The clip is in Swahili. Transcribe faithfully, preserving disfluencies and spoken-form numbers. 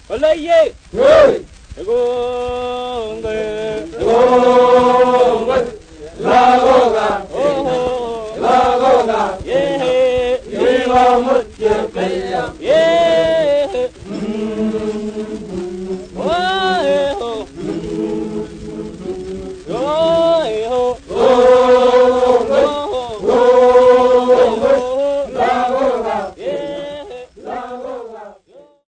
Olaye, Hey, Egonge, Gonga, Lagoga, Oh, Lagoga, Ye, Viva Mutya Kaya,